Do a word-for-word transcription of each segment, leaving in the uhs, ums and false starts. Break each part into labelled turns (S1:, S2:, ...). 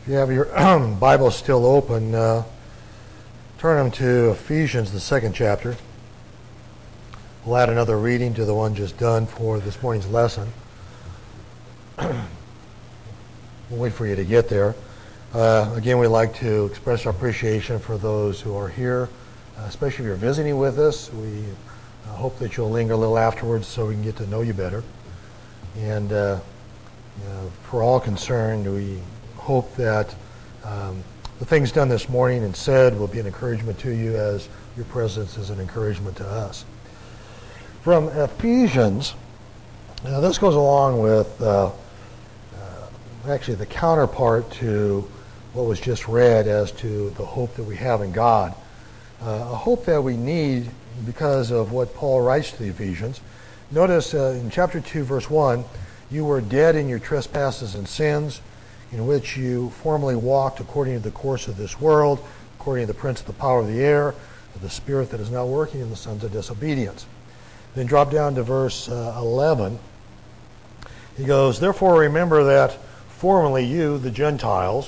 S1: If you have your Bible still open, uh, turn them to Ephesians, the second chapter. We'll add another reading to the one just done for this morning's lesson. We'll wait for you to get there. Uh, again, we'd like to express our appreciation for those who are here, uh, especially if you're visiting with us. We uh, hope that you'll linger a little afterwards so we can get to know you better. And uh, you know, for all concerned, we hope that um, the things done this morning and said will be an encouragement to you, as your presence is an encouragement to us. From Ephesians, now this goes along with uh, uh, actually the counterpart to what was just read as to the hope that we have in God. Uh, a hope that we need because of what Paul writes to the Ephesians. Notice uh, in chapter two, verse one, you were dead in your trespasses and sins, in which you formerly walked according to the course of this world, according to the prince of the power of the air, of the spirit that is now working in the sons of disobedience. Then drop down to verse uh, eleven. He goes, therefore remember that formerly you, the Gentiles,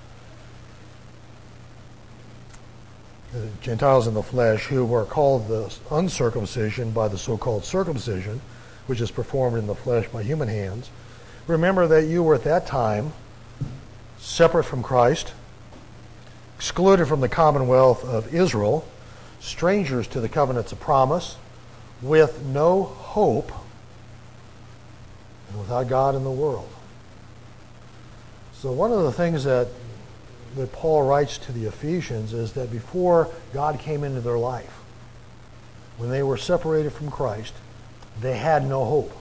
S1: the Gentiles in the flesh, who were called the uncircumcision by the so-called circumcision, which is performed in the flesh by human hands, remember that you were at that time separate from Christ, excluded from the commonwealth of Israel, strangers to the covenants of promise, with no hope, and without God in the world. So one of the things that, that Paul writes to the Ephesians is that before God came into their life, when they were separated from Christ, they had no hope.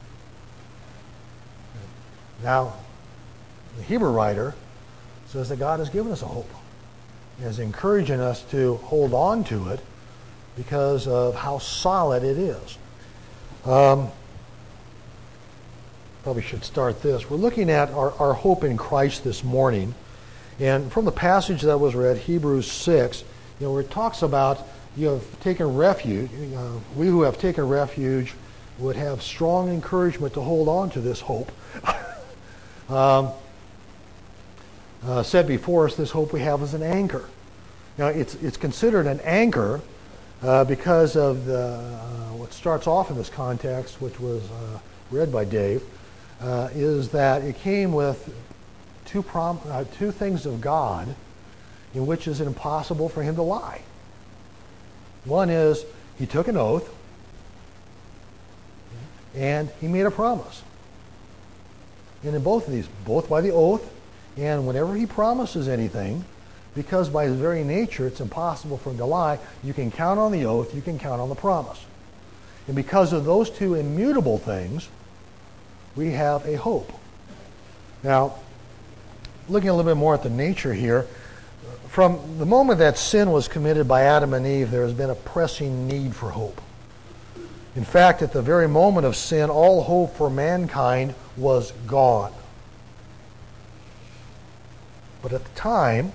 S1: Now, the Hebrew writer says that God has given us a hope. He is encouraging us to hold on to it because of how solid it is. Um, probably should start this. We're looking at our, our hope in Christ this morning. And from the passage that was read, Hebrews six, you know, where it talks about you have taken refuge, uh, we who have taken refuge would have strong encouragement to hold on to this hope. um, uh, said before us, this hope we have is an anchor. Now, it's it's considered an anchor uh, because of the uh, what starts off in this context, which was uh, read by Dave, uh, is that it came with two prom- uh, two things of God in which is it impossible for him to lie. One is he took an oath and he made a promise. And in both of these, both by the oath and whenever he promises anything, because by his very nature it's impossible for him to lie, you can count on the oath, you can count on the promise. And because of those two immutable things, we have a hope. Now, looking a little bit more at the nature here, from the moment that sin was committed by Adam and Eve, there has been a pressing need for hope. In fact, at the very moment of sin, all hope for mankind was gone. But at the time,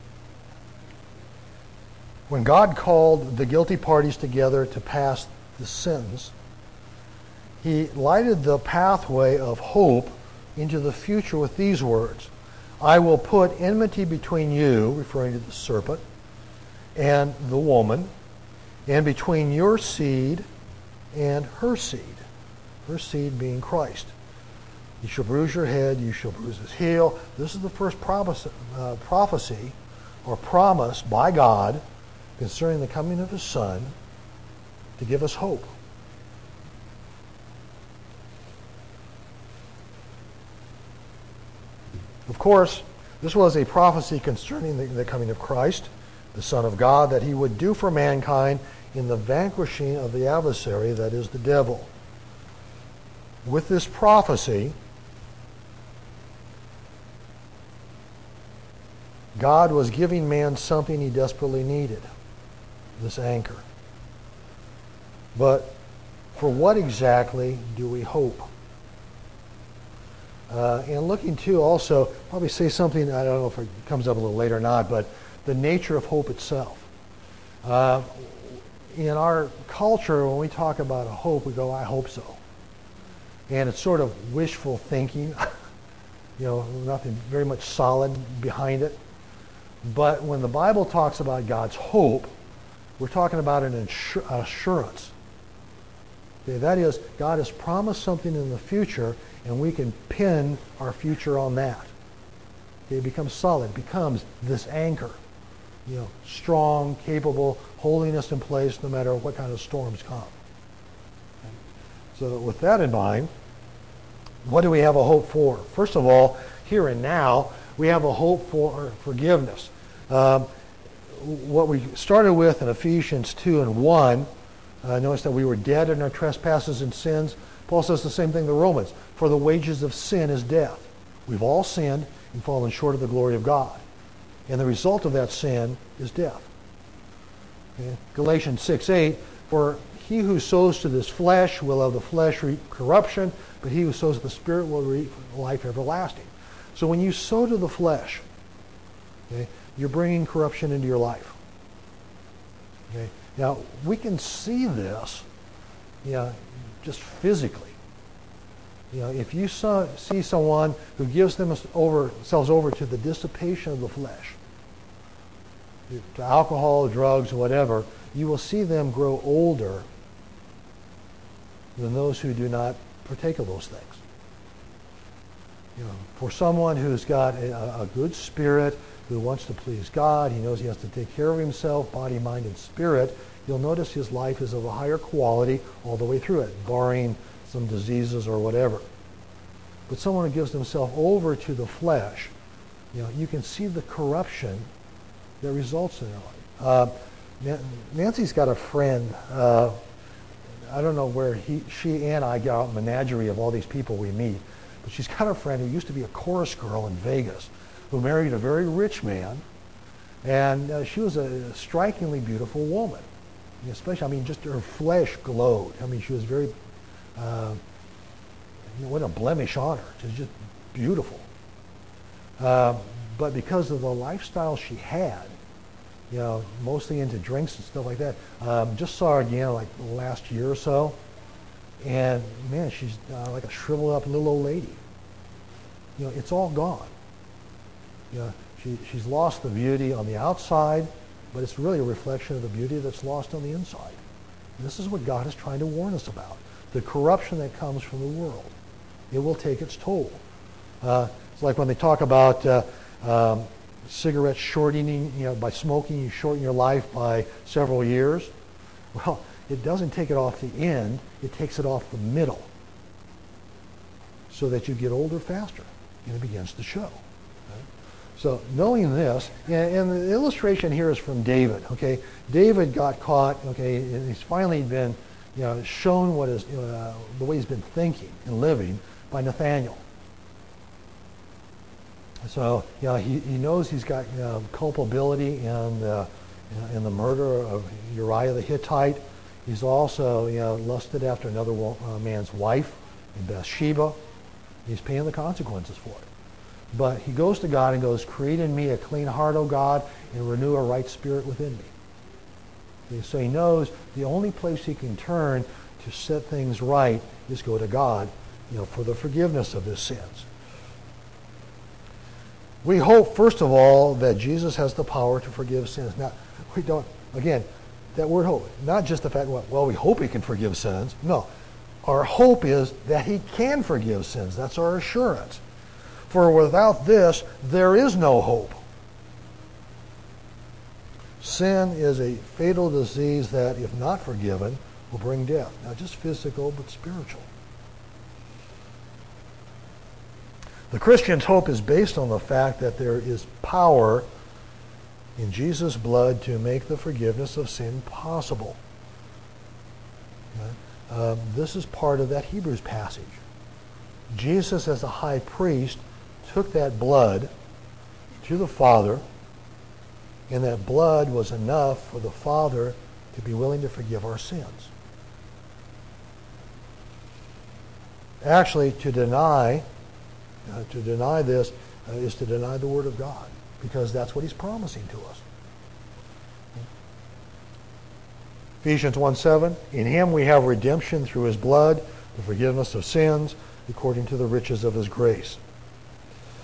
S1: when God called the guilty parties together to pass the sentence, he lighted the pathway of hope into the future with these words: I will put enmity between you, referring to the serpent, and the woman, and between your seed and her seed. Her seed being Christ. You shall bruise your head, you shall bruise his heel. This is the first prophecy, uh, prophecy or promise by God concerning the coming of his Son to give us hope. Of course, this was a prophecy concerning the, the coming of Christ, the Son of God, that he would do for mankind in the vanquishing of the adversary, that is the devil. With this prophecy, God was giving man something he desperately needed, this anchor. But for what exactly do we hope? Uh, and looking too, also, probably say something, I don't know if it comes up a little later or not, but the nature of hope itself. Uh, in our culture, when we talk about a hope, we go, I hope so. And it's sort of wishful thinking. you know, nothing very much solid behind it. But when the Bible talks about God's hope, we're talking about an insur- assurance. Okay, that is, God has promised something in the future, and we can pin our future on that. Okay, it becomes solid. It becomes this anchor. You know, strong, capable, holding us in place no matter what kind of storms come. Okay. So with that in mind, what do we have a hope for? First of all, here and now, we have a hope for forgiveness. Um, what we started with in Ephesians two and one, uh, notice that we were dead in our trespasses and sins. Paul says the same thing to Romans. For the wages of sin is death. We've all sinned and fallen short of the glory of God. And the result of that sin is death. Okay. Galatians six eight, for he who sows to this flesh will of the flesh reap corruption, but he who sows to the Spirit will reap life everlasting. So when you sow to the flesh, okay, you're bringing corruption into your life. Okay. Now, we can see this, you know, just physically. You know, if you saw, see someone who gives themselves over, themselves over to the dissipation of the flesh, to alcohol, drugs, whatever, you will see them grow older than those who do not partake of those things. You know, for someone who's got a, a good spirit, who wants to please God, he knows he has to take care of himself, body, mind, and spirit, you'll notice his life is of a higher quality all the way through it, barring some diseases or whatever. But someone who gives themselves over to the flesh, you know, you can see the corruption that results in their life. Uh, Nancy's got a friend, uh, I don't know where he, she and I get out a menagerie of all these people we meet, but she's got a friend who used to be a chorus girl in Vegas, who married a very rich man, and uh, she was a strikingly beautiful woman. Especially, I mean, just her flesh glowed. I mean, she was very, uh, you know, what a blemish on her. She was just beautiful. Uh, but because of the lifestyle she had, you know, mostly into drinks and stuff like that, um, just saw her again like the last year or so, and man, she's uh, like a shriveled up little old lady. You know, it's all gone. You know, she, she's lost the beauty on the outside, but it's really a reflection of the beauty that's lost on the inside. And this is what God is trying to warn us about. The corruption that comes from the world. It will take its toll. Uh, it's like when they talk about uh, um, cigarette shortening, you know, by smoking you shorten your life by several years. Well, it doesn't take it off the end, it takes it off the middle. So that you get older faster. And it begins to show. So knowing this, and the illustration here is from David. Okay, David got caught. Okay, and he's finally been, you know, shown what is uh, the way he's been thinking and living by Nathaniel. So you know, he, he knows he's got you know, culpability in the in the murder of Uriah the Hittite. He's also you know lusted after another uh, man's wife in Bathsheba. He's paying the consequences for it. But he goes to God and goes, create in me a clean heart, O God, and renew a right spirit within me. Okay, so he knows the only place he can turn to set things right is go to God, you know, for the forgiveness of his sins. We hope, first of all, that Jesus has the power to forgive sins. Now, we don't, again, that word hope, not just the fact, well, we hope he can forgive sins. No. Our hope is that he can forgive sins. That's our assurance. For without this, there is no hope. Sin is a fatal disease that, if not forgiven, will bring death. Not just physical, but spiritual. The Christian's hope is based on the fact that there is power in Jesus' blood to make the forgiveness of sin possible. Okay? Um, this is part of that Hebrews passage. Jesus, as a high priest, took that blood to the Father, and that blood was enough for the Father to be willing to forgive our sins. Actually, to deny, uh, to deny this uh, is to deny the Word of God, because that's what he's promising to us. Ephesians one seven, in him we have redemption through his blood, the forgiveness of sins, according to the riches of his grace.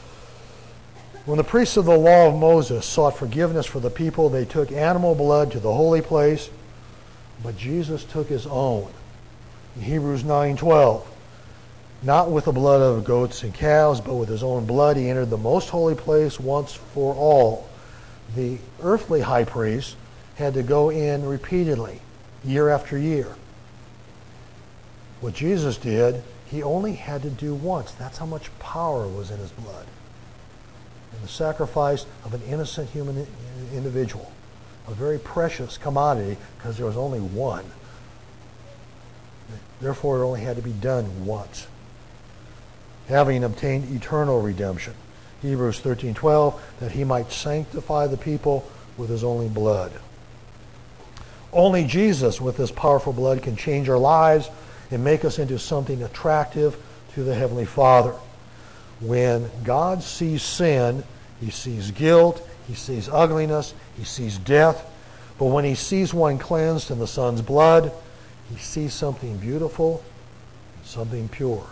S1: When the priests of the law of Moses sought forgiveness for the people, they took animal blood to the holy place, but Jesus took his own. In Hebrews nine twelve, not with the blood of goats and calves, but with his own blood he entered the most holy place once for all. The earthly high priest had to go in repeatedly, year after year. What Jesus did, he only had to do once. That's how much power was in his blood. And the sacrifice of an innocent human individual, a very precious commodity, because there was only one. Therefore, it only had to be done once. Having obtained eternal redemption, Hebrews thirteen twelve, that he might sanctify the people with his only blood. Only Jesus, with his powerful blood, can change our lives and make us into something attractive to the Heavenly Father. When God sees sin, he sees guilt, he sees ugliness, he sees death. But when he sees one cleansed in the Son's blood, he sees something beautiful, something pure.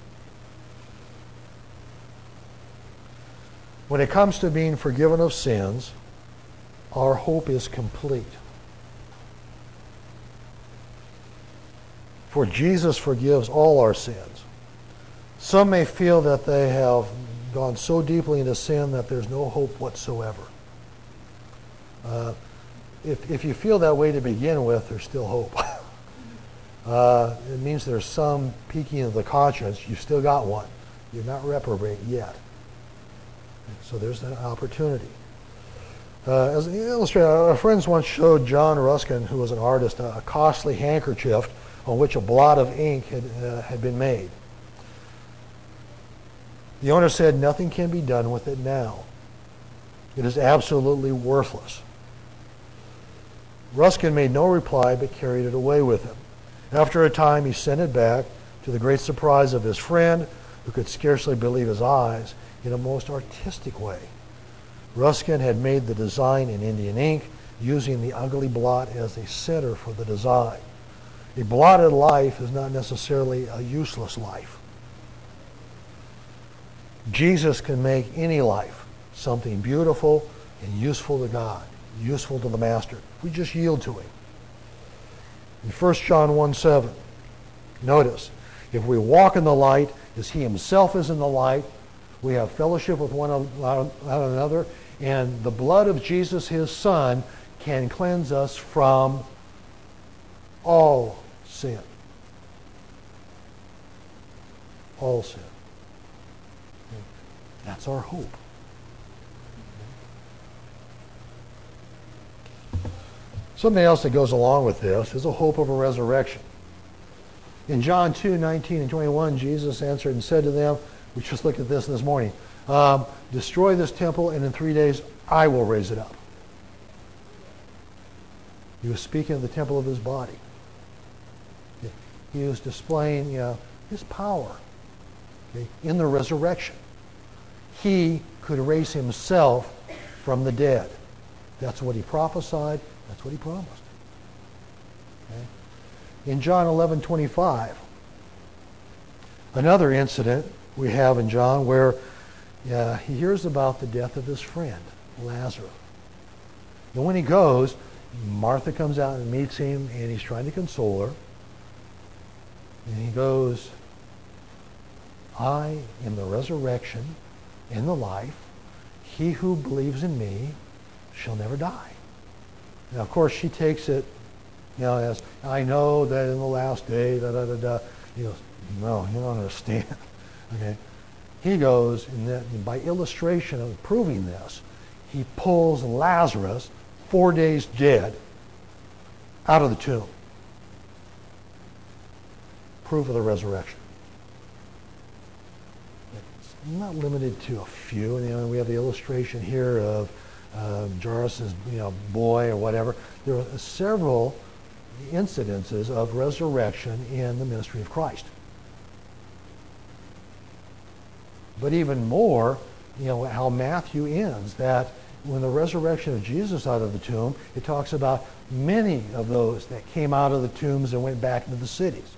S1: When it comes to being forgiven of sins, our hope is complete. For Jesus forgives all our sins. Some may feel that they have gone so deeply into sin that there's no hope whatsoever. Uh, if, if you feel that way to begin with, there's still hope. uh, it means there's some piquing of the conscience. You've still got one. You're not reprobate yet. So there's an opportunity. Uh, as an illustrator, our friends once showed John Ruskin, who was an artist, a costly handkerchief on which a blot of ink had, uh, had been made. The owner said, "Nothing can be done with it now. It is absolutely worthless." Ruskin made no reply but carried it away with him. After a time, he sent it back, to the great surprise of his friend, who could scarcely believe his eyes, in a most artistic way. Ruskin had made the design in Indian ink, using the ugly blot as a center for the design. A blotted life is not necessarily a useless life. Jesus can make any life something beautiful and useful to God, useful to the Master. We just yield to him. In First John one seven, notice, if we walk in the light as he himself is in the light, we have fellowship with one another, and the blood of Jesus, his Son, can cleanse us from all sin. All sin. That's our hope. Something else that goes along with this is a hope of a resurrection. In John two nineteen and twenty-one, Jesus answered and said to them, we just looked at this this morning, um, destroy this temple, and in three days I will raise it up. He was speaking of the temple of his body. He was displaying, you know, his power, okay, in the resurrection. He could raise himself from the dead. That's what he prophesied. That's what he promised. Okay? In John eleven twenty-five, another incident we have in John where uh, he hears about the death of his friend, Lazarus. And when he goes, Martha comes out and meets him, and he's trying to console her. And he goes, I am the resurrection and the life. He who believes in me shall never die. Now, of course, she takes it, you know, as, I know that in the last day, da da da da. He goes, no, you don't understand. Okay. He goes, and that, by illustration of proving this, he pulls Lazarus, four days dead, out of the tomb. Proof of the resurrection. It's not limited to a few. You know, we have the illustration here of uh, Jairus' you know, boy or whatever. There are several incidences of resurrection in the ministry of Christ. But even more, you know, how Matthew ends, that when the resurrection of Jesus out of the tomb, it talks about many of those that came out of the tombs and went back into the cities.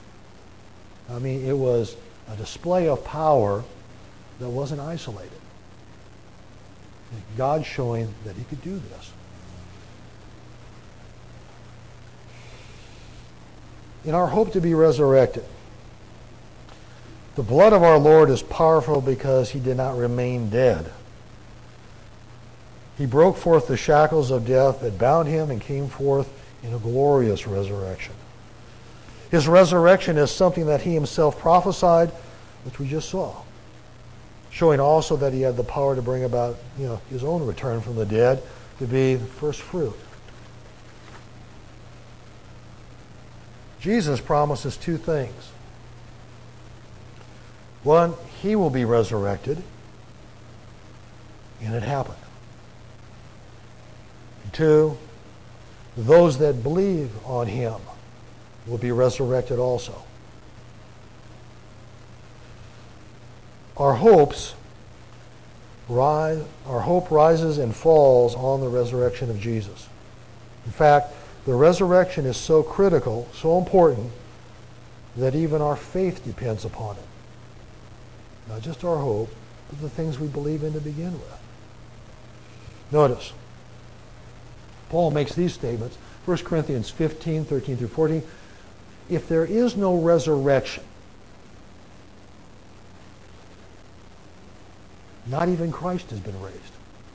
S1: I mean, it was a display of power that wasn't isolated. God showing that he could do this. In our hope to be resurrected, the blood of our Lord is powerful because he did not remain dead. He broke forth the shackles of death that bound him and came forth in a glorious resurrection. His resurrection is something that he himself prophesied, which we just saw, showing also that he had the power to bring about, you know, his own return from the dead to be the first fruit. Jesus promises two things. One, he will be resurrected, and it happened. And two, those that believe on him will be resurrected also. Our hopes rise, our hope rises and falls on the resurrection of Jesus. In fact, the resurrection is so critical, so important, that even our faith depends upon it. Not just our hope, but the things we believe in to begin with. Notice, Paul makes these statements, First Corinthians fifteen, thirteen through fourteen. If there is no resurrection, not even Christ has been raised.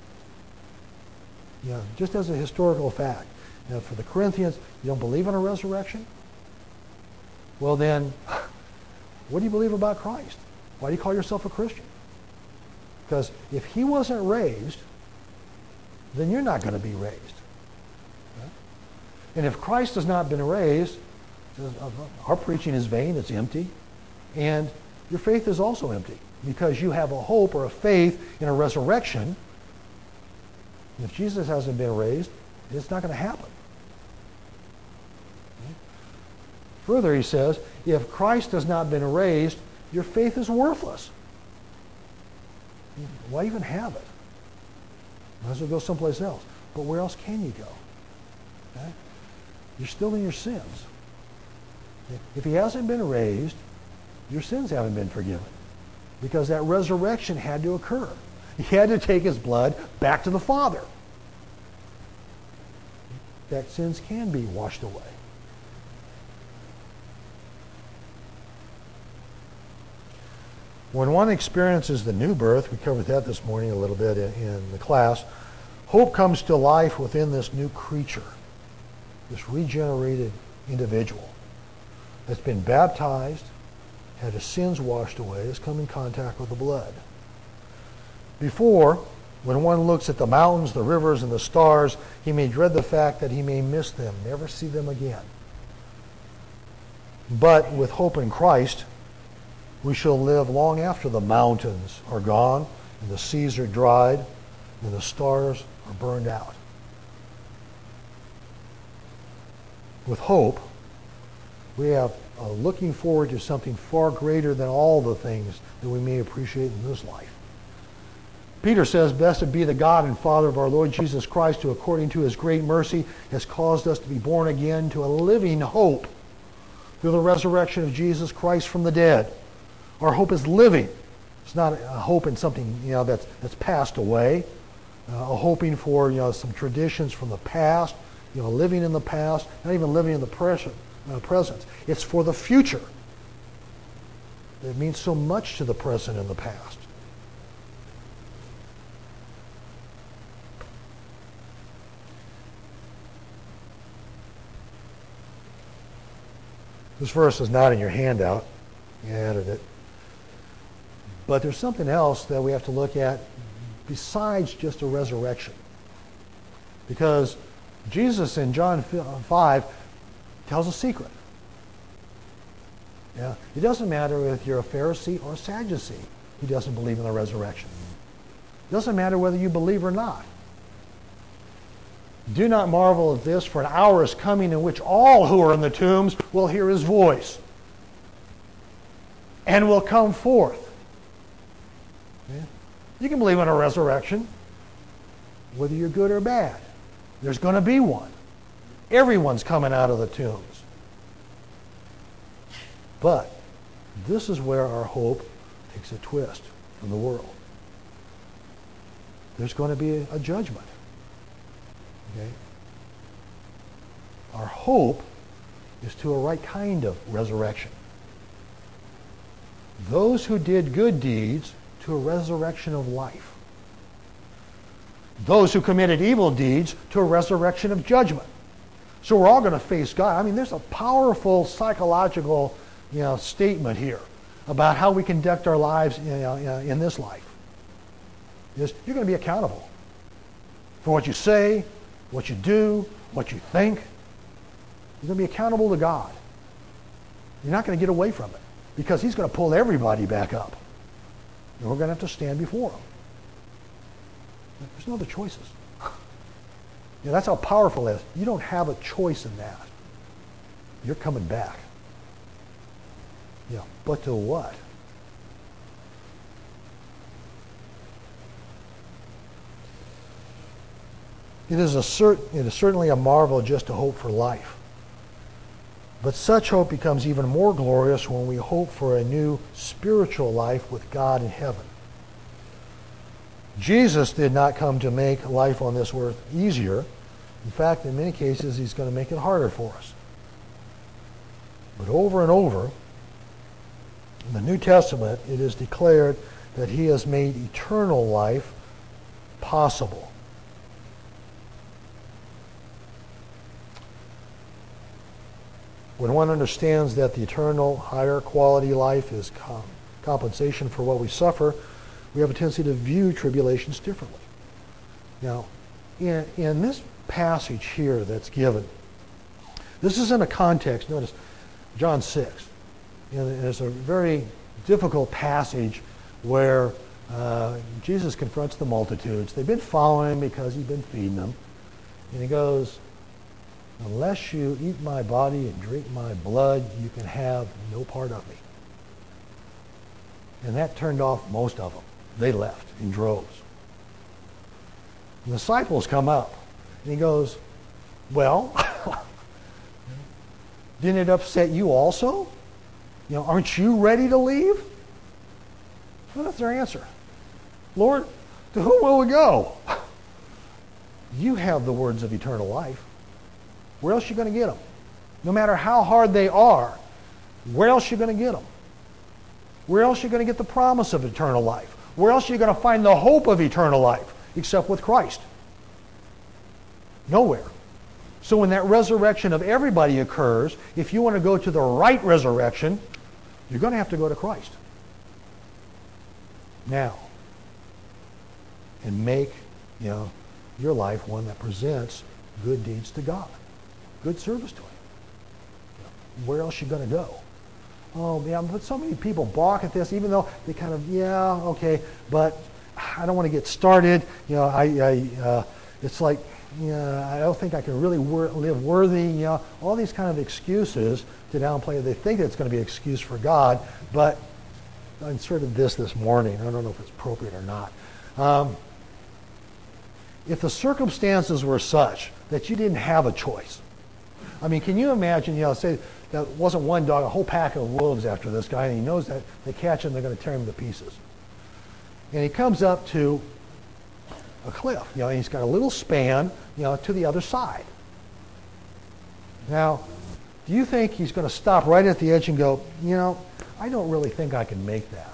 S1: You know, just as a historical fact. Now, for the Corinthians, you don't believe in a resurrection? Well then, what do you believe about Christ? Why do you call yourself a Christian? Because if he wasn't raised, then you're not going to be raised. Right? And if Christ has not been raised, our preaching is vain, it's empty, and your faith is also empty because you have a hope or a faith in a resurrection. And if Jesus hasn't been raised, it's not going to happen. Further, he says, if Christ has not been raised, your faith is worthless. Why even have it? Might as well go someplace else. But where else can you go? Okay? You're still in your sins. If he hasn't been raised, your sins haven't been forgiven. Because that resurrection had to occur. He had to take his blood back to the Father. That sins can be washed away. When one experiences the new birth, we covered that this morning a little bit in, in the class, hope comes to life within this new creature, this regenerated individual that's been baptized, had his sins washed away, has come in contact with the blood. Before, when one looks at the mountains, the rivers, and the stars, he may dread the fact that he may miss them, never see them again. But with hope in Christ, we shall live long after the mountains are gone, and the seas are dried, and the stars are burned out. With hope, we have uh, looking forward to something far greater than all the things that we may appreciate in this life. Peter says, "Blessed be the God and Father of our Lord Jesus Christ, who according to his great mercy has caused us to be born again to a living hope through the resurrection of Jesus Christ from the dead." Our hope is living. It's not a hope in something, you know, that's that's passed away. Uh, a hoping for, you know, some traditions from the past. You know, living in the past, not even living in the present. Uh, present. It's for the future. It means so much to the present and the past. This verse is not in your handout. You added it. But there's something else that we have to look at besides just a resurrection. Because Jesus in John five tells a secret. Yeah, it doesn't matter if you're a Pharisee or a Sadducee who doesn't believe in the resurrection. It doesn't matter whether you believe or not. Do not marvel at this, for an hour is coming in which all who are in the tombs will hear his voice and will come forth. Yeah. You can believe in a resurrection, whether you're good or bad. There's going to be one. Everyone's coming out of the tombs. But this is where our hope takes a twist from the world. there's going to be a, a judgment. Okay? Our hope is to a right kind of resurrection. Those who did good deeds to a resurrection of life. Those who committed evil deeds to a resurrection of judgment. So we're all going to face God. I mean, there's a powerful psychological, you know, statement here about how we conduct our lives, you know, in this life. Is you're going to be accountable for what you say, what you do, what you think. You're going to be accountable to God. You're not going to get away from it because he's going to pull everybody back up. And we're going to have to stand before him. There's no other choices. You know, that's how powerful it is. You don't have a choice in that. You're coming back. Yeah, but to what? It is, a cert- it is certainly a marvel just to hope for life. But such hope becomes even more glorious when we hope for a new spiritual life with God in heaven. Jesus did not come to make life on this earth easier. In fact, in many cases, he's going to make it harder for us. But over and over, in the New Testament, it is declared that he has made eternal life possible. When one understands that the eternal, higher quality life is com- compensation for what we suffer, we have a tendency to view tribulations differently. Now, in, in this passage here that's given, this is in a context, notice, John six. And it's a very difficult passage where uh, Jesus confronts the multitudes. They've been following him because he's been feeding them. And he goes, unless you eat my body and drink my blood, you can have no part of me. And that turned off most of them. They left in droves. The disciples come up, and he goes, well, didn't it upset you also? You know, aren't you ready to leave? Well, that's their answer. Lord, to whom will we go? You have the words of eternal life. Where else are you going to get them? No matter how hard they are, where else are you going to get them? Where else are you going to get the promise of eternal life? Where else are you going to find the hope of eternal life except with Christ? Nowhere. So when that resurrection of everybody occurs, if you want to go to the right resurrection, you're going to have to go to Christ. Now. And make, you know, your life one that presents good deeds to God. Good service to him. Where else are you going to go? Oh, yeah, but so many people balk at this, even though they kind of, yeah, okay, but I don't want to get started. You know, I, I uh, it's like, yeah, I don't think I can really wor- live worthy. You know, all these kind of excuses to downplay. They think it's going to be an excuse for God, but I inserted this this morning. I don't know if it's appropriate or not. Um, if the circumstances were such that you didn't have a choice, I mean, can you imagine, you know, say that wasn't one dog, a whole pack of wolves after this guy, and he knows that they catch him, they're going to tear him to pieces. And he comes up to a cliff, you know, and he's got a little span, you know, to the other side. Now, do you think he's going to stop right at the edge and go, you know, I don't really think I can make that?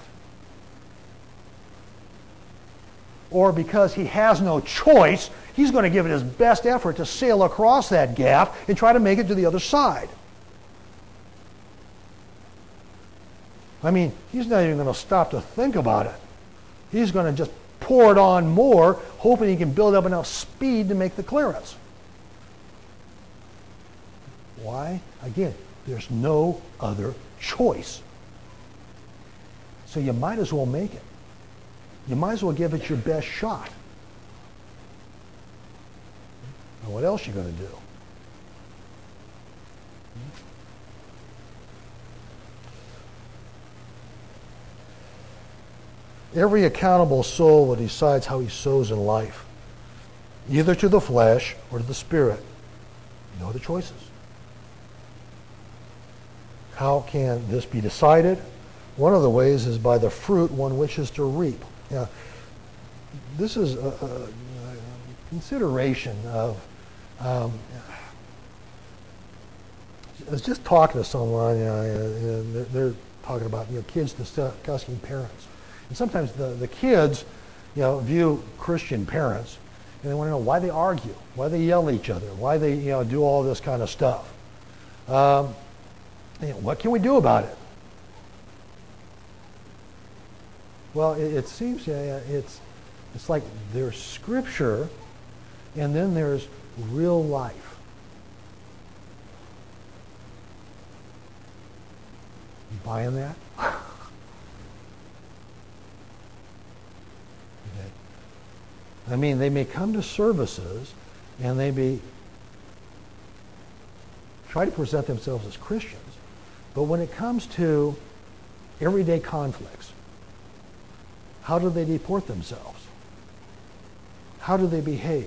S1: Or because he has no choice, he's going to give it his best effort to sail across that gap and try to make it to the other side. I mean, he's not even going to stop to think about it. He's going to just pour it on more, hoping he can build up enough speed to make the clearance. Why? Again, there's no other choice. So you might as well make it. You might as well give it your best shot. Now, what else are you going to do? Every accountable soul will decide how he sows in life, either to the flesh or to the spirit. No other choices. How can this be decided? One of the ways is by the fruit one wishes to reap. Now, this is a, a, a consideration of, um, I was just talking to someone, you know, and they're, they're talking about, you know, kids discussing parents. And sometimes the, the kids, you know, view Christian parents, and they want to know why they argue, why they yell at each other, why they, you know, do all this kind of stuff. Um, you know, what can we do about it? Well, it, it seems yeah, it's it's like there's scripture, and then there's real life. You buying that? Okay. I mean, they may come to services, and they may try to present themselves as Christians, but when it comes to everyday conflicts, how do they deport themselves? How do they behave?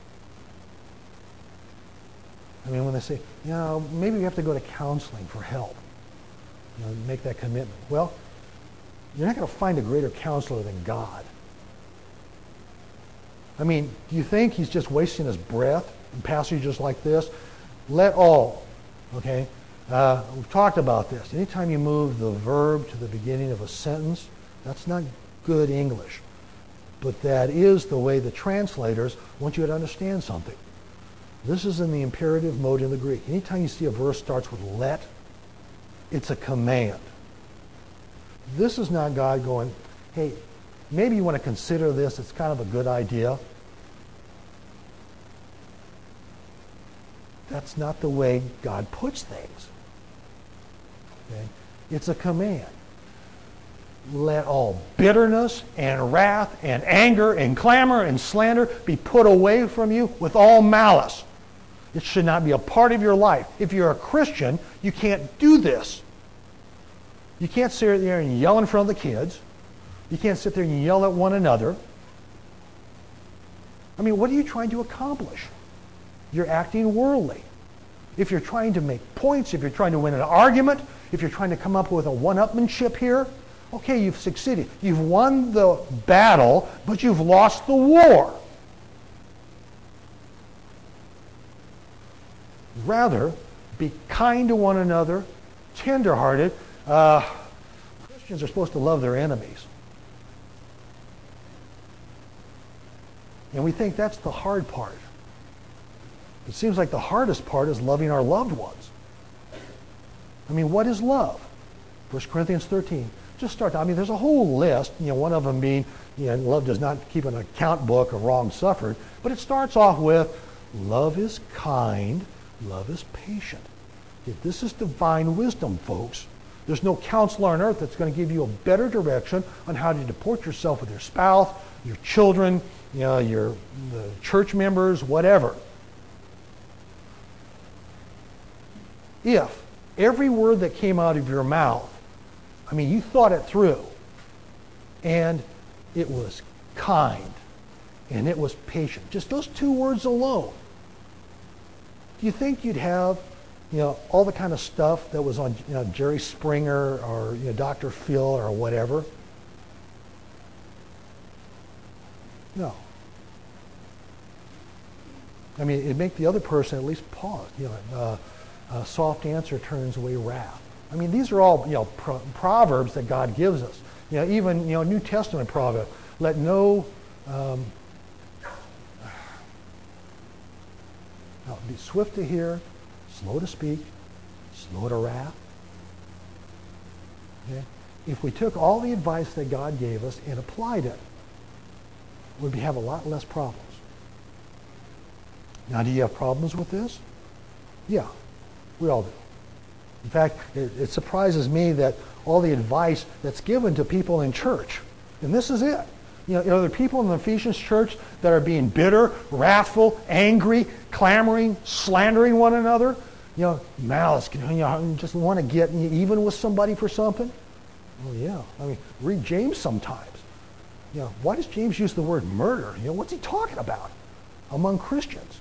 S1: I mean, when they say, you know, maybe we have to go to counseling for help, you know, make that commitment. Well, you're not going to find a greater counselor than God. I mean, do you think he's just wasting his breath in passages like this? Let all, okay? Uh, we've talked about this. Anytime you move the verb to the beginning of a sentence, that's not good English. But that is the way the translators want you to understand something. This is in the imperative mode in the Greek. Anytime you see a verse starts with let, it's a command. This is not God going, hey, maybe you want to consider this. It's kind of a good idea. That's not the way God puts things. Okay? It's a command. Let all bitterness and wrath and anger and clamor and slander be put away from you with all malice. It should not be a part of your life. If you're a Christian, you can't do this. You can't sit there and yell in front of the kids. You can't sit there and yell at one another. I mean, what are you trying to accomplish? You're acting worldly. If you're trying to make points, if you're trying to win an argument, if you're trying to come up with a one-upmanship here, okay, you've succeeded. You've won the battle, but you've lost the war. Rather, be kind to one another, tenderhearted. Uh, Christians are supposed to love their enemies. And we think that's the hard part. It seems like the hardest part is loving our loved ones. I mean, what is love? First Corinthians thirteen. Just start. I mean, there's a whole list. You know, one of them being, you know, love does not keep an account book of wrong suffered. But it starts off with, love is kind, love is patient. If this is divine wisdom, folks, there's no counselor on earth that's going to give you a better direction on how to deport yourself with your spouse, your children, you know, your the church members, whatever. If every word that came out of your mouth, I mean, you thought it through, and it was kind, and it was patient. Just those two words alone. Do you think you'd have, you know, all the kind of stuff that was on, you know, Jerry Springer or, you know, Doctor Phil or whatever? No. I mean, it'd make the other person at least pause. You know, uh, a soft answer turns away wrath. I mean, these are all, you know, pro- proverbs that God gives us. You know, even, you know, New Testament proverb. Let no um, now, be swift to hear, slow to speak, slow to wrath. Okay? If we took all the advice that God gave us and applied it, we'd have a lot less problems. Now, do you have problems with this? Yeah, we all do. In fact, it, it surprises me that all the advice that's given to people in church, and this is it. You know, you know, there are people in the Ephesians church that are being bitter, wrathful, angry, clamoring, slandering one another. You know, malice, you know, just want to get even with somebody for something. Well, yeah. I mean, read James sometimes. You know, why does James use the word murder? You know, what's he talking about among Christians?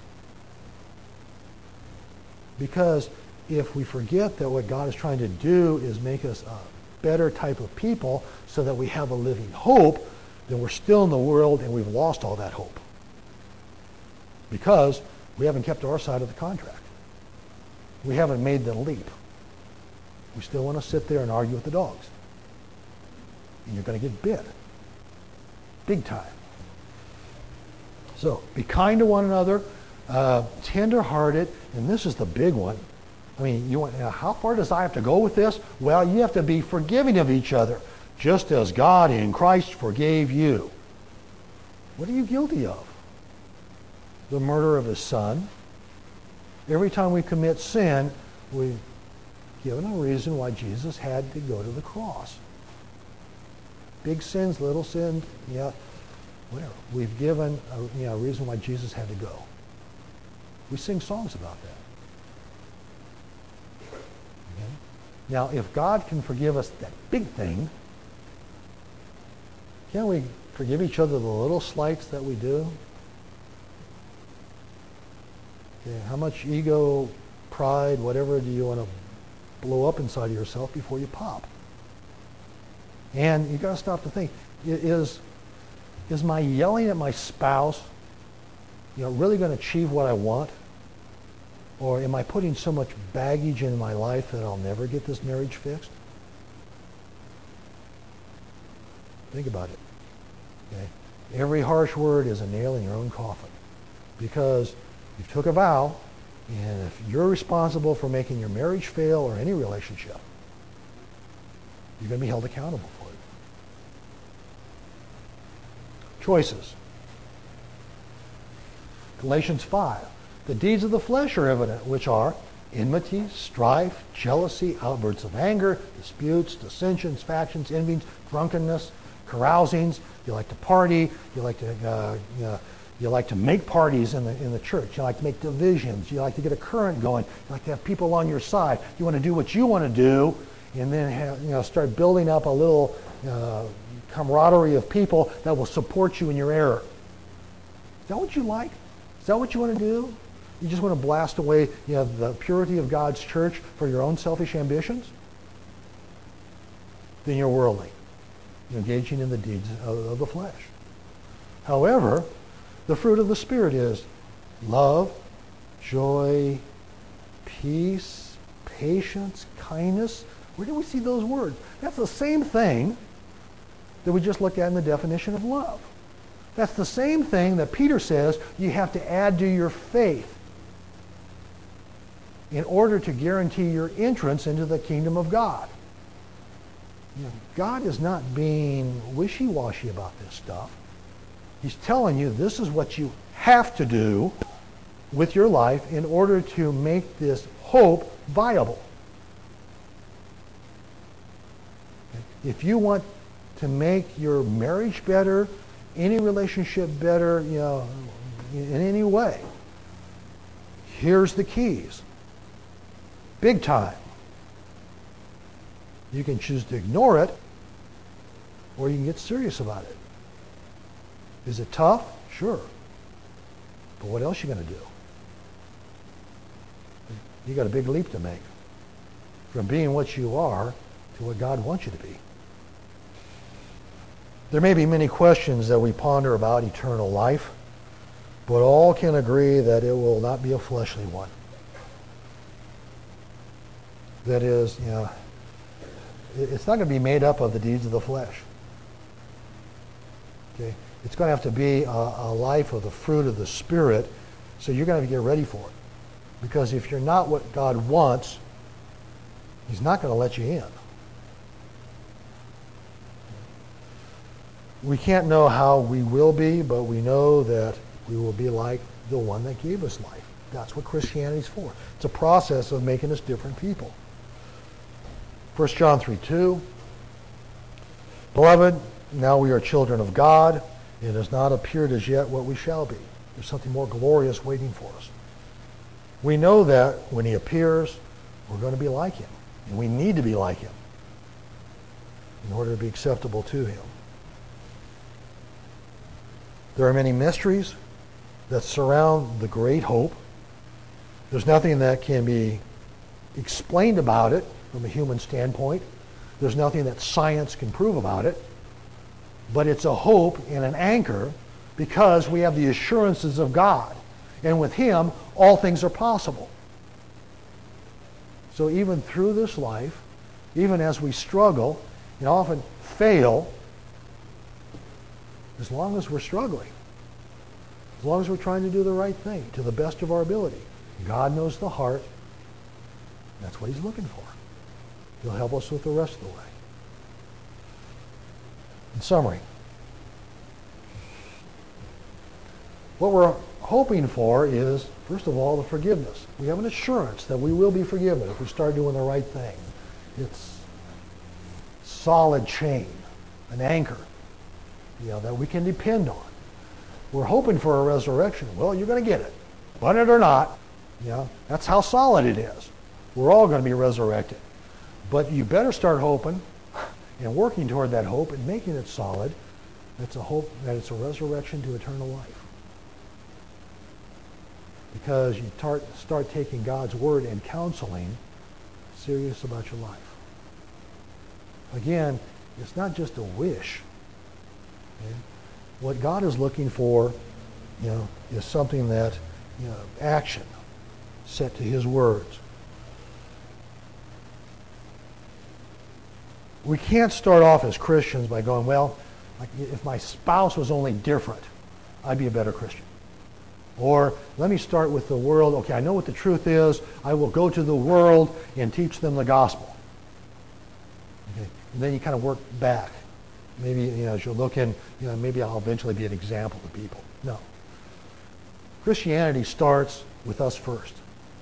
S1: Because if we forget that what God is trying to do is make us a better type of people so that we have a living hope, then we're still in the world and we've lost all that hope. Because we haven't kept our side of the contract. We haven't made the leap. We still want to sit there and argue with the dogs. And you're going to get bit. Big time. So be kind to one another, uh, tender-hearted, and this is the big one. I mean, you want, you know, how far does I have to go with this? Well, you have to be forgiving of each other, just as God in Christ forgave you. What are you guilty of? The murder of his son. Every time we commit sin, we've given a reason why Jesus had to go to the cross. Big sins, little sins, yeah, whatever. We've given a, you know, a reason why Jesus had to go. We sing songs about that. Okay? Now, if God can forgive us that big thing, can't we forgive each other the little slights that we do? Okay, how much ego, pride, whatever do you want to blow up inside of yourself before you pop? And you've got to stop to think, is, is my yelling at my spouse, you know, really going to achieve what I want? Or am I putting so much baggage in my life that I'll never get this marriage fixed? Think about it. Okay? Every harsh word is a nail in your own coffin. Because you took a vow, and if you're responsible for making your marriage fail or any relationship, you're going to be held accountable for it. Choices. Galatians five. The deeds of the flesh are evident, which are enmity, strife, jealousy, outbursts of anger, disputes, dissensions, factions, envyings, drunkenness, carousings. You like to party. You like to uh, you know, you like to make parties in the in the church. You like to make divisions. You like to get a current going. You like to have people on your side. You want to do what you want to do, and then have, you know, start building up a little uh, camaraderie of people that will support you in your error. Is that what you like? Is that what you want to do? You just want to blast away, you know, the purity of God's church for your own selfish ambitions? Then you're worldly. You're engaging in the deeds of, of the flesh. However, the fruit of the Spirit is love, joy, peace, patience, kindness. Where do we see those words? That's the same thing that we just looked at in the definition of love. That's the same thing that Peter says you have to add to your faith in order to guarantee your entrance into the kingdom of God. You know, God is not being wishy-washy about this stuff. He's telling you this is what you have to do with your life in order to make this hope viable. If you want to make your marriage better, any relationship better, you know, in any way, here's the keys. Big time. You can choose to ignore it, or you can get serious about it. Is it tough? Sure. But what else are you going to do? You got a big leap to make from being what you are to what God wants you to be. There may be many questions that we ponder about eternal life, but all can agree that it will not be a fleshly one. That is, you know, it's not going to be made up of the deeds of the flesh. Okay? It's going to have to be a, a life of the fruit of the Spirit, so you're going to have to get ready for it. Because if you're not what God wants, He's not going to let you in. We can't know how we will be, but we know that we will be like the one that gave us life. That's what Christianity is for. It's a process of making us different people. First John three two. Beloved, now we are children of God. It has not appeared as yet what we shall be. There's something more glorious waiting for us. We know that when He appears, we're going to be like Him. And we need to be like Him in order to be acceptable to Him. There are many mysteries that surround the great hope. There's nothing that can be explained about it from a human standpoint. There's nothing that science can prove about it. But it's a hope and an anchor because we have the assurances of God. And with Him, all things are possible. So even through this life, even as we struggle and often fail, as long as we're struggling, as long as we're trying to do the right thing to the best of our ability, God knows the heart. That's what He's looking for. He'll help us with the rest of the way. In summary, what we're hoping for is, first of all, the forgiveness. We have an assurance that we will be forgiven if we start doing the right thing. It's a solid chain, an anchor, you know, that we can depend on. We're hoping for a resurrection. Well, you're going to get it. Want it or not, you know, that's how solid it is. We're all going to be resurrected. But you better start hoping and working toward that hope and making it solid. That's a hope that it's a resurrection to eternal life. Because you tar- start taking God's word and counseling serious about your life. Again, it's not just a wish. Okay? What God is looking for, you know, is something that, you know, action set to His words. We can't start off as Christians by going, well, like if my spouse was only different, I'd be a better Christian. Or let me start with the world. Okay, I know what the truth is. I will go to the world and teach them the gospel. Okay, and then you kind of work back. Maybe, you know, as you're looking, you know, maybe I'll eventually be an example to people. No. Christianity starts with us first.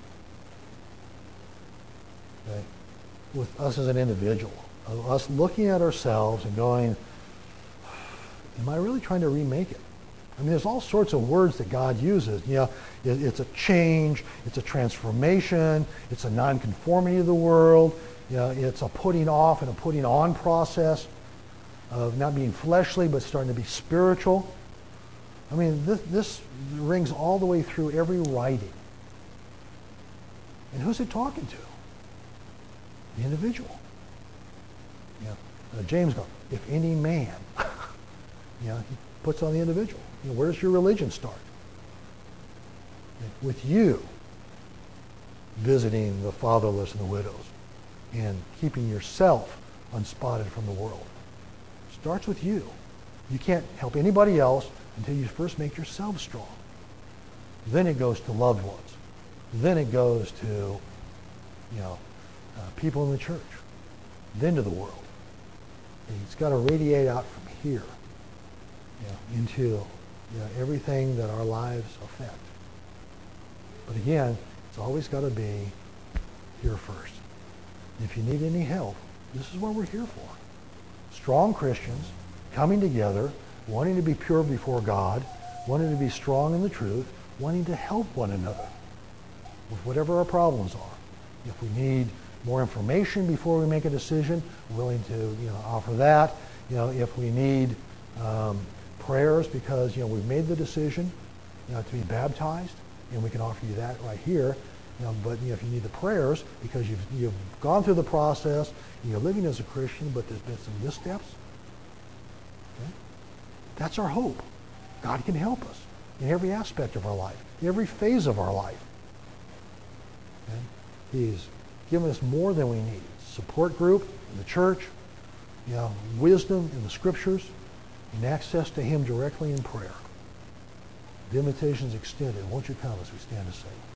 S1: Okay? With us as an individual. Of us looking at ourselves and going, am I really trying to remake it? I mean, there's all sorts of words that God uses. You know, it, it's a change, it's a transformation, it's a non-conformity to the world, you know, it's a putting off and a putting on process of not being fleshly but starting to be spiritual. I mean, this, this rings all the way through every writing. And who's it talking to? The individual. You know, uh, James goes, if any man, you know, he puts on the individual. You know, where does your religion start? With you visiting the fatherless and the widows and keeping yourself unspotted from the world. It starts with you. You can't help anybody else until you first make yourself strong. Then it goes to loved ones. Then it goes to, you know, uh, people in the church. Then to the world. And it's got to radiate out from here, you know, into, you know, everything that our lives affect. But again, it's always got to be here first. If you need any help, this is what we're here for. Strong Christians coming together, wanting to be pure before God, wanting to be strong in the truth, wanting to help one another with whatever our problems are. If we need more information before we make a decision, willing to, you know, offer that. You know, if we need um, prayers because, you know, we've made the decision, you know, to be baptized, and we can offer you that right here. You know, but, you know, if you need the prayers because you've you've gone through the process and you're living as a Christian, but there's been some missteps. Okay? That's our hope. God can help us in every aspect of our life, in every phase of our life. Okay? He's given us more than we need. Support group in the church, you know, wisdom in the scriptures, and access to Him directly in prayer. The invitation is extended. Won't you come as we stand to sing?